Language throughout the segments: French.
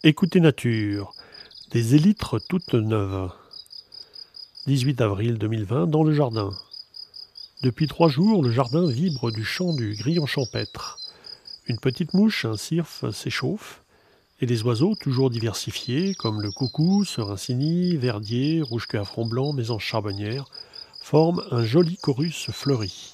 Écoutez nature, des élytres toutes neuves. 18 avril 2020 dans le jardin. Depuis 3 jours, le jardin vibre du chant du grillon champêtre. Une petite mouche, un cirfe, s'échauffe, et les oiseaux, toujours diversifiés, comme le coucou, serincini, verdier, rouge-queue à front blanc, mésange charbonnière, forment un joli chorus fleuri.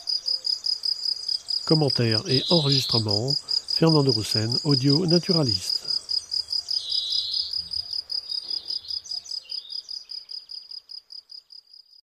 Commentaires et enregistrements, Fernand de Roussen, audio naturaliste.